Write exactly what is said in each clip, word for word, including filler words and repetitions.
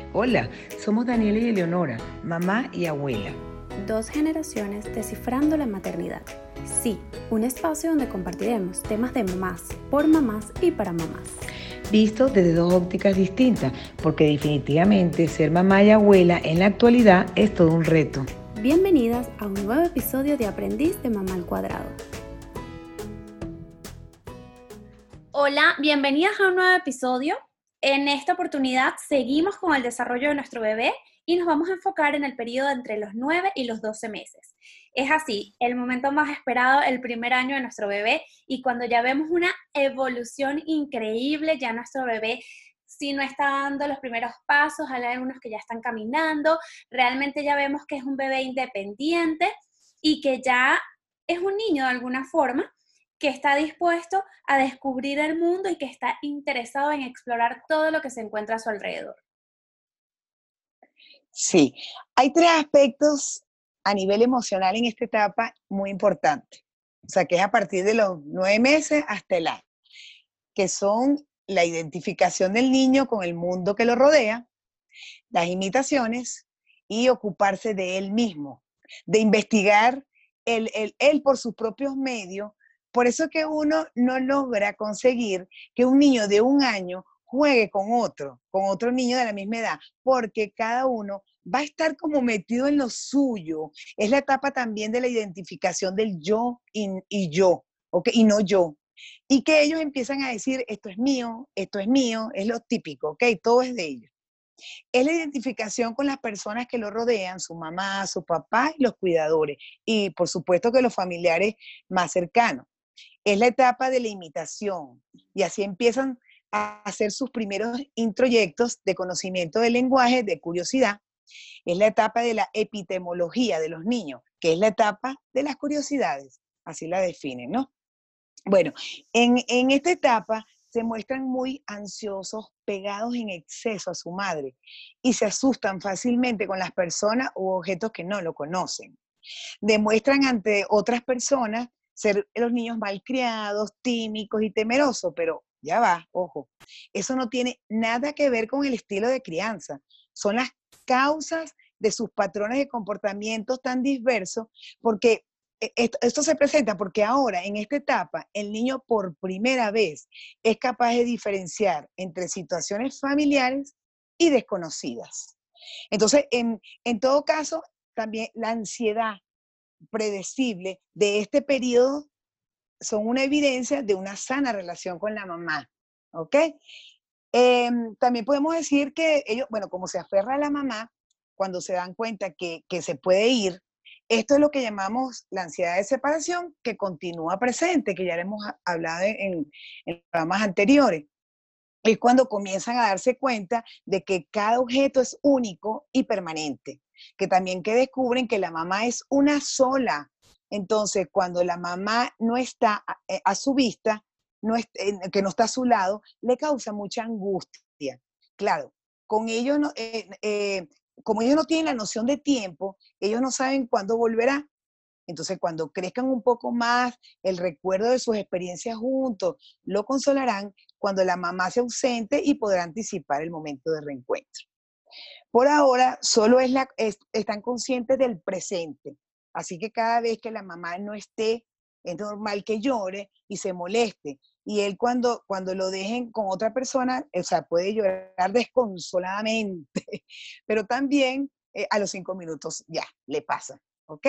Hola, somos Daniela y Eleonora, mamá y abuela. Dos generaciones descifrando la maternidad. Sí, un espacio donde compartiremos temas de mamás, por mamás y para mamás. Visto desde dos ópticas distintas, porque definitivamente ser mamá y abuela en la actualidad es todo un reto. Bienvenidas a un nuevo episodio de Aprendiz de Mamá al Cuadrado. Hola, bienvenidas a un nuevo episodio. En esta oportunidad seguimos con el desarrollo de nuestro bebé y nos vamos a enfocar en el periodo entre los nueve y los doce meses. Es así, el momento más esperado, el primer año de nuestro bebé, y cuando ya vemos una evolución increíble, ya nuestro bebé, si no está dando los primeros pasos, hay algunos que ya están caminando, realmente ya vemos que es un bebé independiente y que ya es un niño de alguna forma, que está dispuesto a descubrir el mundo y que está interesado en explorar todo lo que se encuentra a su alrededor. Sí, hay tres aspectos a nivel emocional en esta etapa muy importantes. O sea, que es a partir de los nueve meses hasta el año, que son la identificación del niño con el mundo que lo rodea, las imitaciones y ocuparse de él mismo, de investigar él, él, él por sus propios medios. Por eso es que uno no logra conseguir que un niño de un año juegue con otro, con otro niño de la misma edad, porque cada uno va a estar como metido en lo suyo. Es la etapa también de la identificación del yo y, y yo, ¿ok? Y no yo. Y que ellos empiezan a decir, esto es mío, esto es mío, es lo típico, ¿ok? Todo es de ellos. Es la identificación con las personas que lo rodean, su mamá, su papá y los cuidadores. Y por supuesto que los familiares más cercanos. Es la etapa de la imitación. Y así empiezan a hacer sus primeros introyectos de conocimiento del lenguaje, de curiosidad. Es la etapa de la epistemología de los niños, que es la etapa de las curiosidades. Así la definen, ¿no? Bueno, en, en esta etapa se muestran muy ansiosos, pegados en exceso a su madre y se asustan fácilmente con las personas u objetos que no lo conocen. Demuestran ante otras personas ser los niños malcriados, tímicos y temerosos, pero ya va, ojo, eso no tiene nada que ver con el estilo de crianza, son las causas de sus patrones de comportamientos tan diversos, porque esto, esto se presenta porque ahora, en esta etapa, el niño por primera vez es capaz de diferenciar entre situaciones familiares y desconocidas. Entonces, en, en todo caso, también la ansiedad predecible de este periodo son una evidencia de una sana relación con la mamá, ¿ok? Eh, también podemos decir que ellos, bueno, como se aferra a la mamá, cuando se dan cuenta que, que se puede ir, esto es lo que llamamos la ansiedad de separación, que continúa presente, que ya le hemos hablado en, en programas anteriores. Es cuando comienzan a darse cuenta de que cada objeto es único y permanente, que también que descubren que la mamá es una sola. Entonces, cuando la mamá no está a, a su vista, no es, eh, que no está a su lado, le causa mucha angustia. Claro, con ellos no, eh, eh, como ellos no tienen la noción de tiempo, ellos no saben cuándo volverá. Entonces, cuando crezcan un poco más, el recuerdo de sus experiencias juntos lo consolarán cuando la mamá se ausente y podrá anticipar el momento de reencuentro. Por ahora, solo es la, es, están conscientes del presente. Así que cada vez que la mamá no esté, es normal que llore y se moleste. Y él cuando, cuando lo dejen con otra persona, o sea, puede llorar desconsoladamente, pero también eh, a los cinco minutos ya le pasa, ¿ok?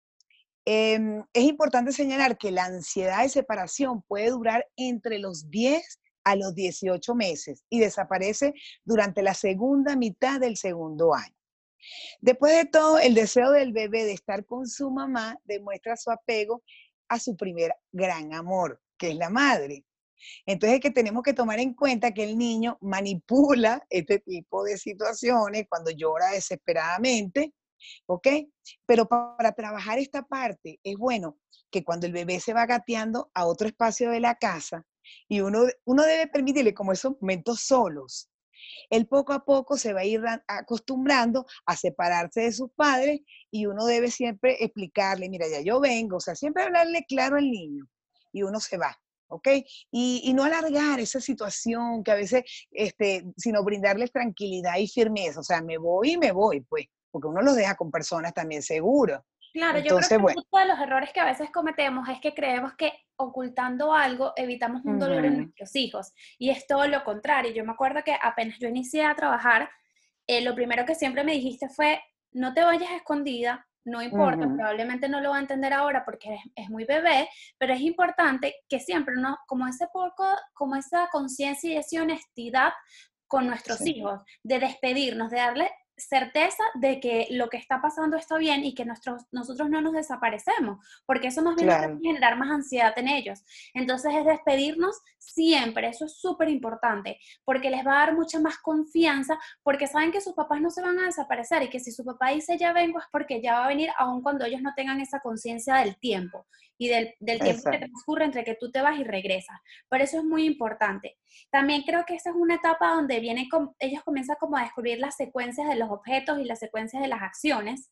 Eh, es importante señalar que la ansiedad de separación puede durar entre los diez a los dieciocho meses y desaparece durante la segunda mitad del segundo año. Después de todo, el deseo del bebé de estar con su mamá demuestra su apego a su primer gran amor, que es la madre. Entonces es que tenemos que tomar en cuenta que el niño manipula este tipo de situaciones cuando llora desesperadamente, ¿ok? Pero para trabajar esta parte es bueno que cuando el bebé se va gateando a otro espacio de la casa y uno, uno debe permitirle como esos momentos solos, él poco a poco se va a ir acostumbrando a separarse de sus padres y uno debe siempre explicarle, mira, ya yo vengo, o sea, siempre hablarle claro al niño y uno se va. ¿ok? Y, y no alargar esa situación que a veces, este, sino brindarles tranquilidad y firmeza, o sea, me voy y me voy, pues, porque uno los deja con personas también seguras. Claro, yo creo Entonces, que bueno. muchos de los errores que a veces cometemos es que creemos que ocultando algo evitamos un dolor en Ujú, nuestros hijos y es todo lo contrario. Yo me acuerdo que apenas yo inicié a trabajar, eh, lo primero que siempre me dijiste fue, no te vayas escondida, no importa, ujú, probablemente no lo va a entender ahora porque es, es muy bebé, pero es importante que siempre, ¿no? Como ese poco, como esa conciencia y esa honestidad con nuestros sí, hijos, de despedirnos, de darle certeza de que lo que está pasando está bien y que nuestros, nosotros no nos desaparecemos, porque eso más bien lo que hace claro, es generar más ansiedad en ellos. Entonces es despedirnos siempre, eso es súper importante, porque les va a dar mucha más confianza, porque saben que sus papás no se van a desaparecer y que si su papá dice ya vengo es porque ya va a venir, aun cuando ellos no tengan esa conciencia del tiempo y del, del tiempo que exacto. transcurre entre que tú te vas y regresas. Por eso es muy importante. También creo que esa es una etapa donde viene com- ellos comienzan como a descubrir las secuencias de los objetos y las secuencias de las acciones.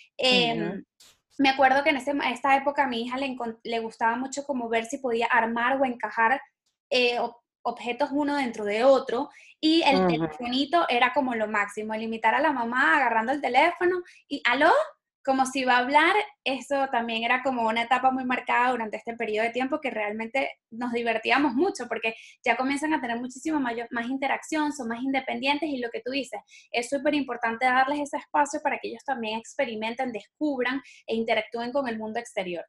Ujú, Em, Me acuerdo que en ese, esta época a mi hija le, encon- le gustaba mucho como ver si podía armar o encajar eh, ob- objetos uno dentro de otro y el ujú. telefonito era como lo máximo, el imitar a la mamá agarrando el teléfono y aló, como si va a hablar, eso también era como una etapa muy marcada durante este periodo de tiempo que realmente nos divertíamos mucho porque ya comienzan a tener muchísimo mayor, más interacción, son más independientes y lo que tú dices, es súper importante darles ese espacio para que ellos también experimenten, descubran e interactúen con el mundo exterior.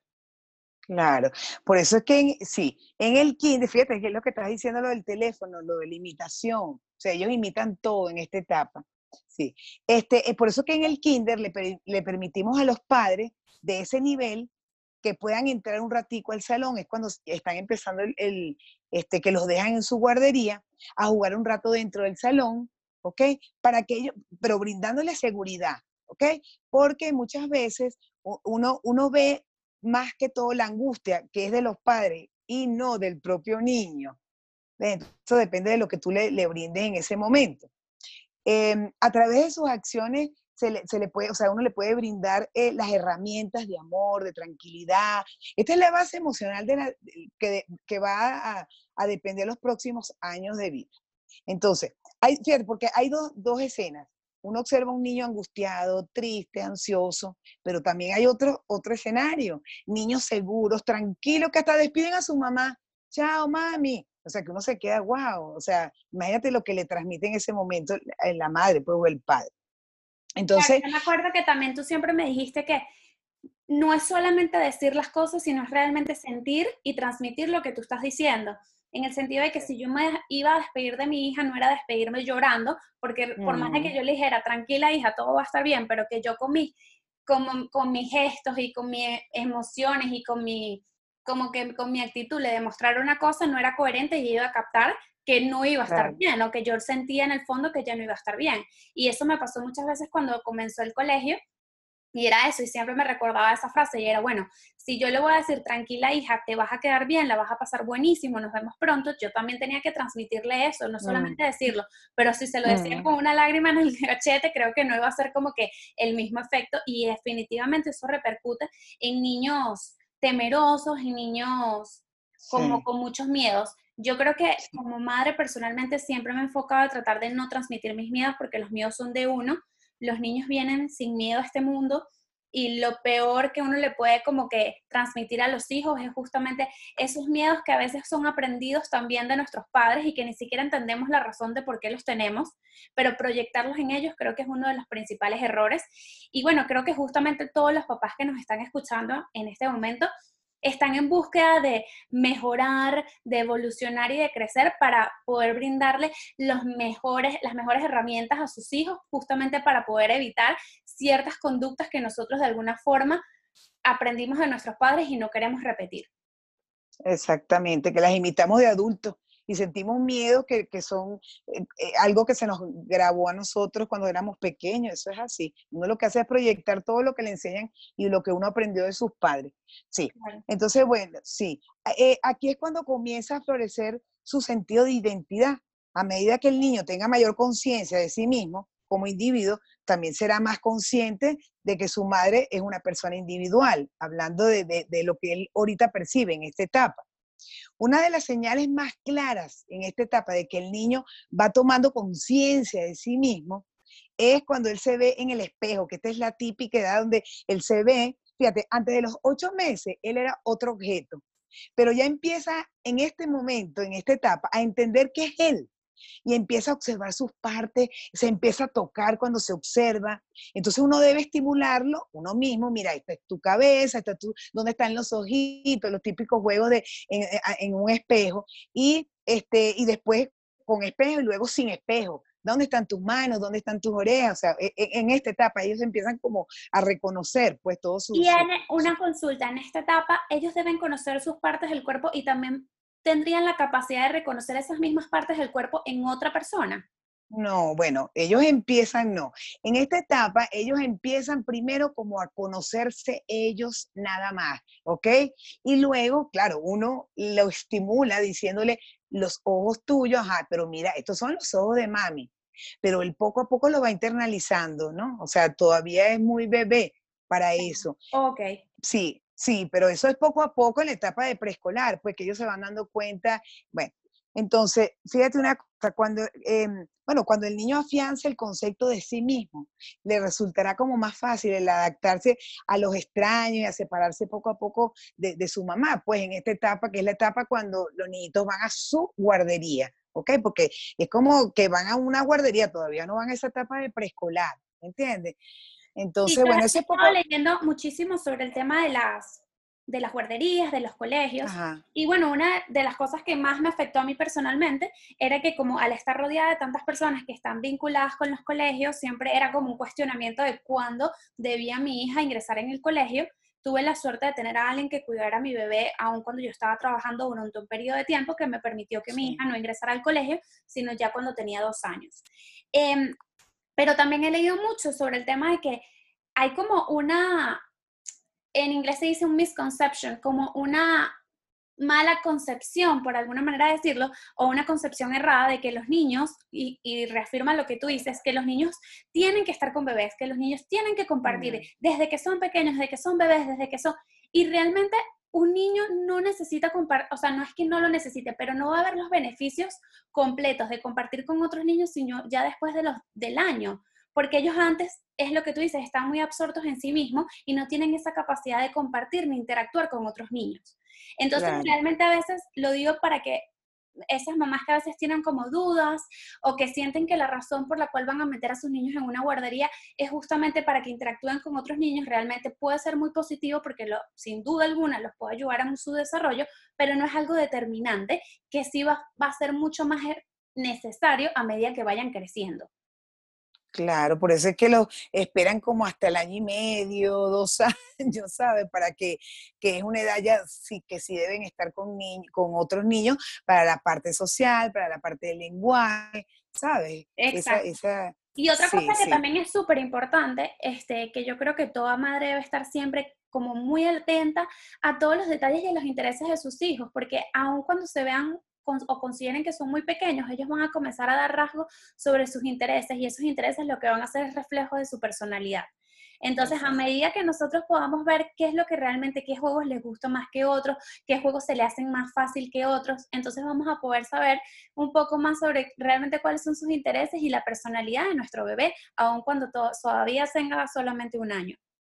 Claro, por eso es que en- sí, en el kinder, fíjate que es lo que estás diciendo, lo del teléfono, lo de la imitación, o sea, ellos imitan todo en esta etapa, sí. Este, eh, por eso que en el kinder le, per- le permitimos a los padres de ese nivel que puedan entrar un ratico al salón, es cuando s- están empezando el, el, este, que los dejan en su guardería, a jugar un rato dentro del salón, ¿ok? Para que ellos, pero brindándole seguridad, ¿ok? Porque muchas veces u- uno, uno ve más que todo la angustia que es de los padres y no del propio niño. ¿Ves? Eso depende de lo que tú le, le brindes en ese momento. Eh, a través de sus acciones se le, se le, puede, o sea, uno le puede brindar eh, las herramientas de amor, de tranquilidad. Esta es la base emocional de la, que, de, que va a, a depender los próximos años de vida. Entonces, hay, fíjate, porque hay dos, dos escenas. Uno observa a un niño angustiado, triste, ansioso, pero también hay otro, otro escenario. Niños seguros, tranquilos, que hasta despiden a su mamá. Chao, mami. O sea, que uno se queda, wow. O sea, imagínate lo que le transmite en ese momento la madre, pues, o el padre. Claro, Entonces, yo me acuerdo que también tú siempre me dijiste que no es solamente decir las cosas, sino es realmente sentir y transmitir lo que tú estás diciendo. En el sentido de que si yo me iba a despedir de mi hija, no era despedirme llorando, porque por más de que uh, yo le dijera, tranquila hija, todo va a estar bien, pero que yo con, mi, con, con mis gestos y con mis emociones y con mi, como que con mi actitud le demostrara una cosa, no era coherente y iba a captar que no iba a estar claro. bien, o que yo sentía en el fondo que ya no iba a estar bien. Y eso me pasó muchas veces cuando comenzó el colegio, y era eso, y siempre me recordaba esa frase, y era, bueno, si yo le voy a decir, tranquila hija, te vas a quedar bien, la vas a pasar buenísimo, nos vemos pronto, yo también tenía que transmitirle eso, no Uh, solamente decirlo, pero si se lo decía uh, con una lágrima en el cachete, creo que no iba a ser como que el mismo efecto, y definitivamente eso repercute en niños temerosos, en niños como sí, con muchos miedos. Yo creo que sí, como madre personalmente siempre me he enfocado a tratar de no transmitir mis miedos porque los miedos son de uno, los niños vienen sin miedo a este mundo y lo peor que uno le puede como que transmitir a los hijos es justamente esos miedos que a veces son aprendidos también de nuestros padres y que ni siquiera entendemos la razón de por qué los tenemos, pero proyectarlos en ellos creo que es uno de los principales errores. Y bueno, creo que justamente todos los papás que nos están escuchando en este momento están en búsqueda de mejorar, de evolucionar y de crecer para poder brindarle los mejores, las mejores herramientas a sus hijos, justamente para poder evitar ciertas conductas que nosotros de alguna forma aprendimos de nuestros padres y no queremos repetir. exactamente, que las imitamos de adultos y sentimos miedo que, que son eh, eh, algo que se nos grabó a nosotros cuando éramos pequeños, eso es así. Uno lo que hace es proyectar todo lo que le enseñan y lo que uno aprendió de sus padres. Sí, Claro. entonces, bueno, sí, eh, aquí es cuando comienza a florecer su sentido de identidad. A medida que el niño tenga mayor conciencia de sí mismo como individuo, también será más consciente de que su madre es una persona individual, hablando de, de, de lo que él ahorita percibe en esta etapa. Una de las señales más claras en esta etapa de que el niño va tomando conciencia de sí mismo es cuando él se ve en el espejo, que esta es la típica edad donde él se ve, fíjate, antes de los ocho meses él era otro objeto, pero ya empieza en este momento, en esta etapa, a entender que es él y empieza a observar sus partes, se empieza a tocar cuando se observa. Entonces uno debe estimularlo, uno mismo, mira, esta es tu cabeza, esta es tu, dónde están los ojitos, los típicos juegos de, en, en un espejo, y, este, y después con espejo y luego sin espejo. ¿Dónde están tus manos? ¿Dónde están tus orejas? O sea, en, en esta etapa ellos empiezan como a reconocer pues todo su... Y su, en su una consulta, en esta etapa, ellos deben conocer sus partes del cuerpo y también tendrían la capacidad de reconocer esas mismas partes del cuerpo en otra persona. No, bueno, ellos empiezan, no. En esta etapa, ellos empiezan primero como a conocerse ellos nada más, ¿ok? Y luego, claro, uno lo estimula diciéndole los ojos tuyos, ajá, pero mira, estos son los ojos de mami. Pero él poco a poco lo va internalizando, ¿no? O sea, todavía es muy bebé para eso. Ok. Sí, sí, pero eso es poco a poco en la etapa de preescolar, pues que ellos se van dando cuenta. Bueno, entonces, fíjate una cosa, cuando, eh, bueno, cuando el niño afianza el concepto de sí mismo, le resultará como más fácil el adaptarse a los extraños y a separarse poco a poco de, de su mamá, pues en esta etapa, que es la etapa cuando los niñitos van a su guardería, ¿ok? Porque es como que van a una guardería, todavía no van a esa etapa de preescolar, ¿entiendes? Sí, Entonces, yo bueno, he ese estado poco... leyendo muchísimo sobre el tema de las, de las guarderías, de los colegios. Ajá. Y bueno, una de las cosas que más me afectó a mí personalmente era que como al estar rodeada de tantas personas que están vinculadas con los colegios, siempre era como un cuestionamiento de cuándo debía mi hija ingresar en el colegio. Tuve la suerte de tener a alguien que cuidara a mi bebé, aun cuando yo estaba trabajando durante un periodo de tiempo que me permitió que mi Sí. hija no ingresara al colegio, sino ya cuando tenía dos años. Eh, pero también he leído mucho sobre el tema de que hay como una, en inglés se dice un misconception, como una mala concepción, por alguna manera de decirlo, o una concepción errada de que los niños, y, y reafirma lo que tú dices, que los niños tienen que estar con bebés, que los niños tienen que compartir Mm. desde que son pequeños, desde que son bebés, desde que son... Y realmente un niño no necesita compartir, o sea, no es que no lo necesite, pero no va a ver los beneficios completos de compartir con otros niños, sino ya después de los, del año. Porque ellos antes, es lo que tú dices, están muy absortos en sí mismos y no tienen esa capacidad de compartir ni interactuar con otros niños. Entonces, Claro. realmente a veces lo digo para que esas mamás que a veces tienen como dudas o que sienten que la razón por la cual van a meter a sus niños en una guardería es justamente para que interactúen con otros niños, realmente puede ser muy positivo porque lo, sin duda alguna los puede ayudar a su desarrollo, pero no es algo determinante que sí va, va a ser mucho más necesario a medida que vayan creciendo. Claro, por eso es que lo esperan como hasta el año y medio, dos años, ¿sabes? Para que, que es una edad ya sí, que sí deben estar con, niños, con otros niños para la parte social, para la parte del lenguaje, ¿sabes? Esa, Exacto. esa, Y otra sí, cosa que sí. también es súper importante, este, que yo creo que toda madre debe estar siempre como muy atenta a todos los detalles y a los intereses de sus hijos, porque aun cuando se vean con, o consideren que son muy pequeños, ellos van a comenzar a dar rasgos sobre sus intereses y esos intereses lo que van a hacer es reflejo de su personalidad. Entonces, a Exacto. medida que nosotros podamos ver qué es lo que realmente, qué juegos les gusta más que otros, qué juegos se le hacen más fácil que otros, entonces vamos a poder saber un poco más sobre realmente cuáles son sus intereses y la personalidad de nuestro bebé, aun cuando to- todavía tenga solamente un año.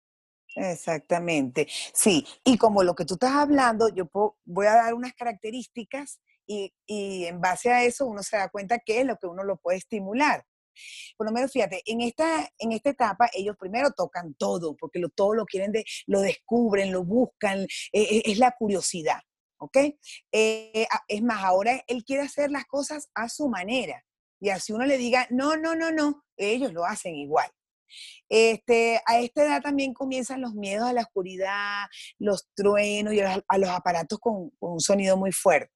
Exactamente. Sí, y como lo que tú estás hablando, yo puedo- voy a dar unas características y, y en base a eso uno se da cuenta qué es lo que uno lo puede estimular. Por lo menos, fíjate, en esta, en esta etapa ellos primero tocan todo, porque lo, todo lo quieren, de, lo descubren, lo buscan, eh, eh, es la curiosidad, ¿ok? Eh, a- es más, ahora él quiere hacer las cosas a su manera, y así uno le diga, no, no, no, no, ellos lo hacen igual. Este, a esta edad también comienzan los miedos a la oscuridad, los truenos y a, a los aparatos con, con un sonido muy fuerte.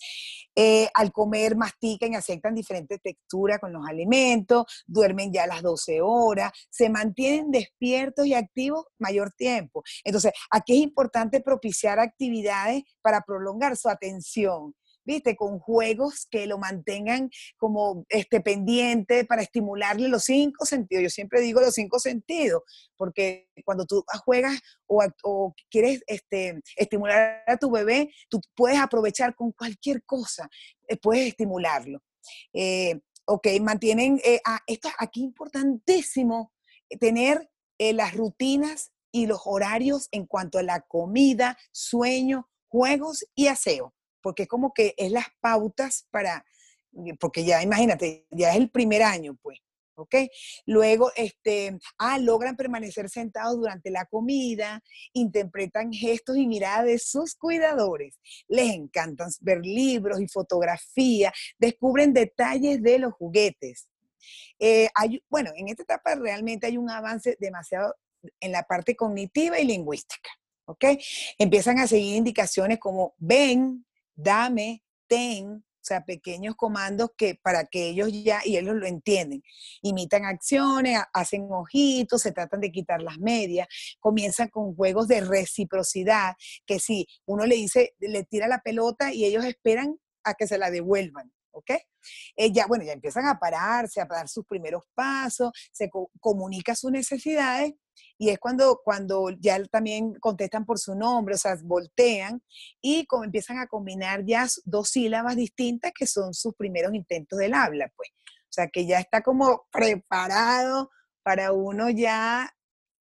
Eh, al comer mastican y aceptan diferentes texturas con los alimentos, duermen ya a las doce horas, se mantienen despiertos y activos mayor tiempo. Entonces, aquí es importante propiciar actividades para prolongar su atención. ¿viste? Con juegos que lo mantengan como este, pendiente para estimularle los cinco sentidos. Yo siempre digo los cinco sentidos, porque cuando tú juegas o, o quieres este, estimular a tu bebé, tú puedes aprovechar con cualquier cosa, eh, puedes estimularlo. Eh, ok, mantienen, eh, ah, esto aquí importantísimo, eh, tener eh, las rutinas y los horarios en cuanto a la comida, sueño, juegos y aseo, porque es como que es las pautas para, porque ya imagínate, ya es el primer año, pues, ¿ok? Luego, este, ah, logran permanecer sentados durante la comida, interpretan gestos y miradas de sus cuidadores, les encantan ver libros y fotografía, descubren detalles de los juguetes. Eh, hay, bueno, en esta etapa realmente hay un avance demasiado en la parte cognitiva y lingüística, ¿ok? Empiezan a seguir indicaciones como ven, dame, ten, o sea, pequeños comandos que para que ellos ya, y ellos lo entienden, imitan acciones, hacen ojitos, se tratan de quitar las medias, comienzan con juegos de reciprocidad, que si uno le dice, le tira la pelota y ellos esperan a que se la devuelvan, ¿ok? Eh, ya, bueno, ya empiezan a pararse, a dar sus primeros pasos, se co- comunica sus necesidades, y es cuando, cuando ya también contestan por su nombre, o sea, voltean y como empiezan a combinar ya dos sílabas distintas que son sus primeros intentos del habla, pues. O sea, que ya está como preparado para uno ya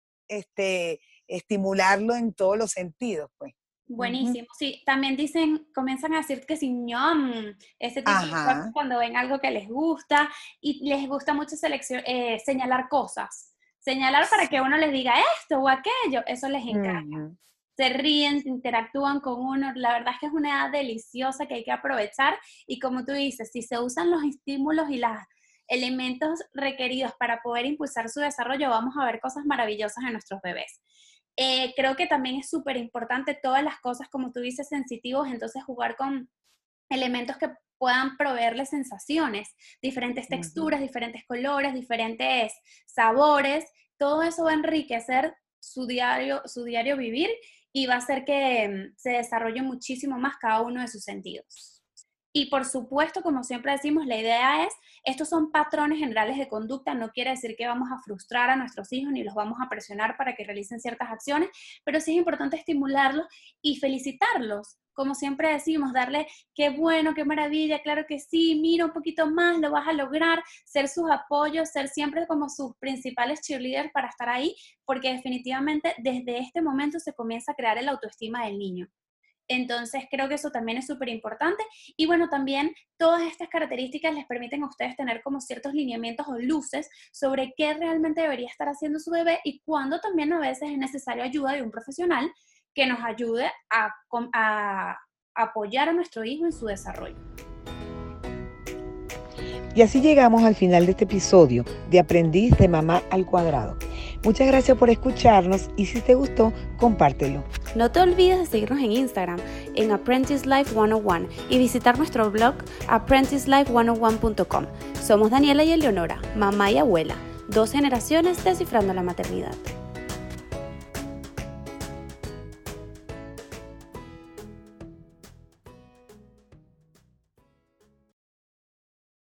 este, estimularlo en todos los sentidos, pues. Buenísimo, sí, también dicen, comienzan a decir que sí, ñom, ese tipo de cosas Ajá. cuando ven algo que les gusta y les gusta mucho seleccion- eh, señalar cosas, señalar para que uno les diga esto o aquello, eso les encanta. Ujú. Se ríen, interactúan con uno, la verdad es que es una edad deliciosa que hay que aprovechar y como tú dices, si se usan los estímulos y los elementos requeridos para poder impulsar su desarrollo, vamos a ver cosas maravillosas en nuestros bebés. Eh, creo que también es súper importante todas las cosas, como tú dices, sensitivos, entonces jugar con elementos que puedan proveerles sensaciones, diferentes Ujú. texturas, diferentes colores, diferentes sabores, todo eso va a enriquecer su diario, su diario vivir y va a hacer que mm, se desarrolle muchísimo más cada uno de sus sentidos. Y por supuesto, como siempre decimos, la idea es, estos son patrones generales de conducta, no quiere decir que vamos a frustrar a nuestros hijos ni los vamos a presionar para que realicen ciertas acciones, pero sí es importante estimularlos y felicitarlos. Como siempre decimos, darle qué bueno, qué maravilla, claro que sí, mira un poquito más, lo vas a lograr, ser sus apoyos, ser siempre como sus principales cheerleaders para estar ahí, porque definitivamente desde este momento se comienza a crear el autoestima del niño. Entonces creo que eso también es súper importante y bueno, también todas estas características les permiten a ustedes tener como ciertos lineamientos o luces sobre qué realmente debería estar haciendo su bebé y cuándo también a veces es necesario ayuda de un profesional que nos ayude a, a apoyar a nuestro hijo en su desarrollo. Y así llegamos al final de este episodio de Aprendiz de Mamá al Cuadrado. Muchas gracias por escucharnos y si te gustó, compártelo. No te olvides de seguirnos en Instagram en Apprentice Life ciento uno y visitar nuestro blog apprentice life ciento uno punto com. Somos Daniela y Eleonora, mamá y abuela, dos generaciones descifrando la maternidad.